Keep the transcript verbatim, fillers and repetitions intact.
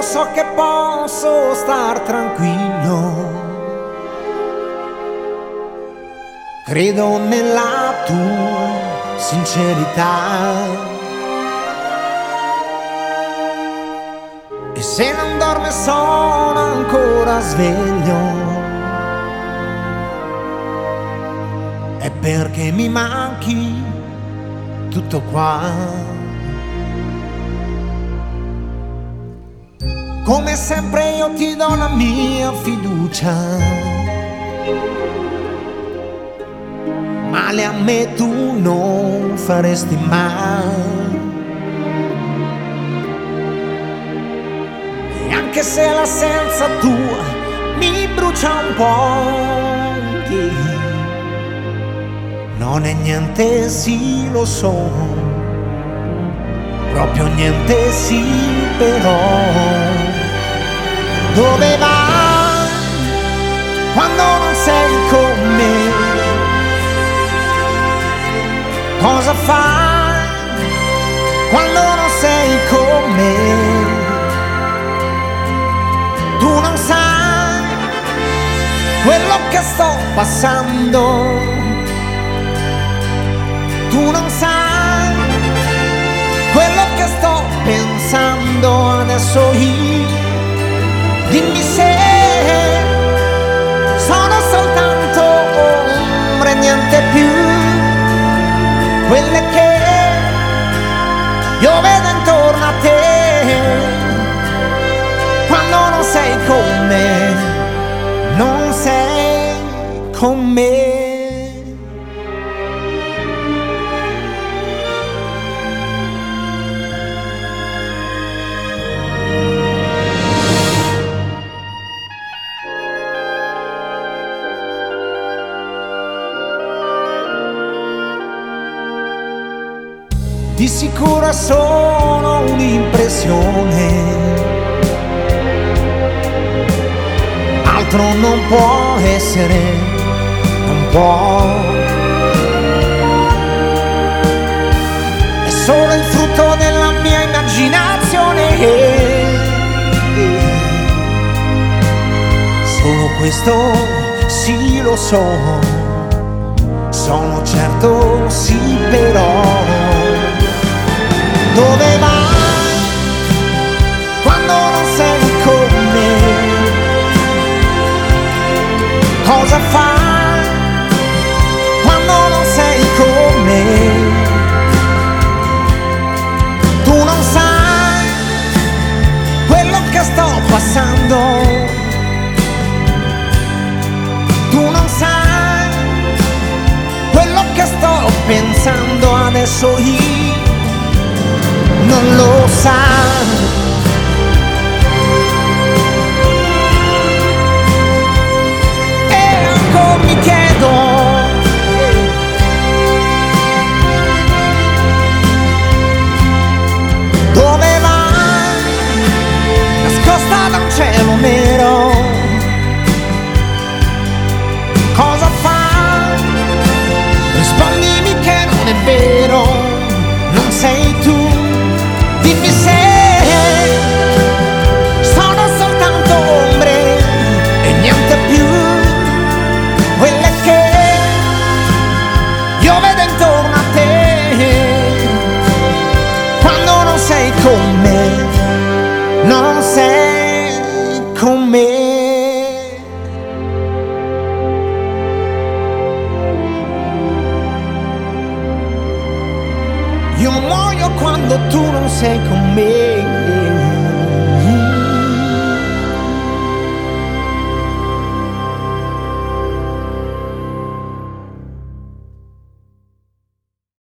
so che posso star tranquillo. Credo nella tua sincerità. E se non dorme sono ancora sveglio, è perché mi manchi tutto qua. Come sempre io ti do la mia fiducia, male a me tu non faresti mai. E anche se l'assenza tua mi brucia un po', non è niente, sì lo so, proprio niente, sì però. Dove vai quando non sei con me? Cosa fai quando non sei con me? Tu non sai quello che sto passando. Tu non sai quello che sto pensando adesso io. Dimmi se sono soltanto ombre, niente più, quelle che io vedo intorno a te. Quando non sei con me, non sei con me. Di sicuro è solo un'impressione, altro non può essere, non può. È solo il frutto della mia immaginazione. Solo questo sì lo so, sono certo sì però. Dove vai quando non sei con me? Cosa fai quando non sei con me? Tu non sai quello che sto passando. Tu non sai quello che sto pensando adesso io. Non lo sai. E ancora mi chiedo dove vai, nascosta da un cielo nero. Cosa fai? Rispondimi che non è vero, non sei tu. Dimmi se sono soltanto ombre e niente più, quelle che io vedo intorno a te. Quando non sei con me, non sei con me. Io muoio quando tu non sei con me.